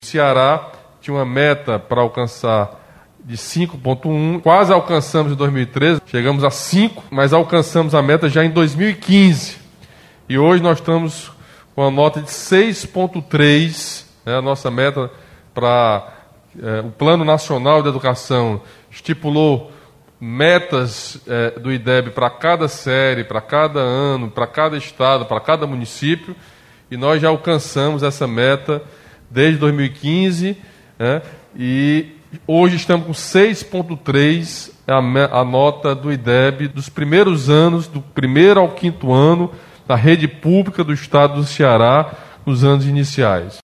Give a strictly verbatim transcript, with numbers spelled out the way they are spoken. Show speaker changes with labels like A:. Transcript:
A: Ceará tinha uma meta para alcançar de cinco vírgula um, quase alcançamos em dois mil e treze, chegamos a cinco, mas alcançamos a meta já em dois mil e quinze. E hoje nós estamos com a nota de seis vírgula três, né, a nossa meta para é, o Plano Nacional de Educação estipulou metas é, do I D E B para cada série, para cada ano, para cada estado, para cada município, e nós já alcançamos essa meta desde dois mil e quinze, né, e hoje estamos com seis vírgula três, a, a nota do I D E B dos primeiros anos, do primeiro ao quinto ano, da rede pública do estado do Ceará, nos anos iniciais.